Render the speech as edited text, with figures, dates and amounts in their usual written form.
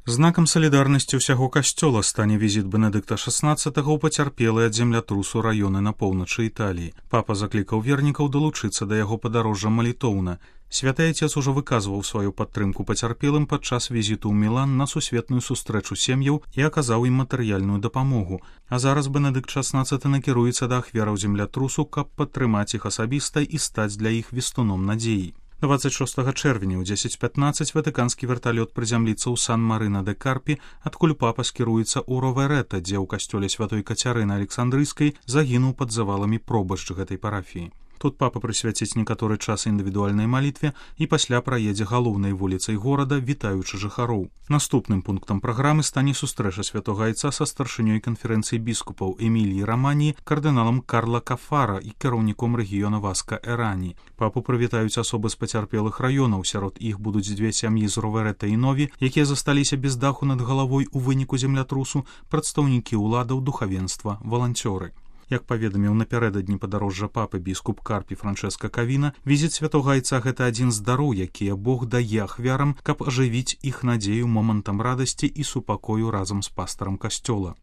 Знакам салідарнасці ўсяго касцёла стане візіт Бенедыкта XVI ў пацярпелыя ад землятрусу раёны на поўначы Італіі. Папа заклікаў вернікаў далучыцца да яго падарожжа малітоўна. Святы Айцец ужо выказваў сваю падтрымку пацярпелым падчас візіту ў Мілан на сусветную сустрэчу сем'яў і аказаў ім матэрыяльную дапамогу. А зараз Бенедыкт XVI накіруецца да ахвяраў землятрусу, каб падтрымаць іх асабіста і стаць для іх вестуном надзеі. 26 чэрвеня ў 10:15 ватыканскі верталёт прызямліцца ў Сан-Марына-де-Карпі, адкуль папа скіруецца ў Роверета, дзе ў касцёле святой Кацярыны Александрыйскай загінуў пад заваламі пробашч гэтай парафіі. Тут папа прысвяціць некаторы час індывідуальнай малітве і пасля праедзе галоўнай вуліцай горада, вітаючы жыхароў. Наступным пунктам праграмы стане сустрэча святога Айца са старшынёй канферэнцыі біскупаў Эміліі Раманіі, кардыналам Карла Кафара і кіраўніком рэгіёна Васка-Эрані. Папу прывітаюць асобы з пацярпелых раёнаў, сярод іх будуць дзве сям'і з Роверета і Нові, якія засталіся без даху над галавой у выніку землятрусу, прадстаўнікі ўладаў, духавенства, валанцёры. Як паведаміў напярэдадні падарожжа папы біскуп Карпі Франчэска Кавіна, візіт святога Айца — гэта адзін з дароў, якія Бог дае ахвярам, каб ажывіць іх надзею момантам радасці і супакою разам з пастарам касцёла.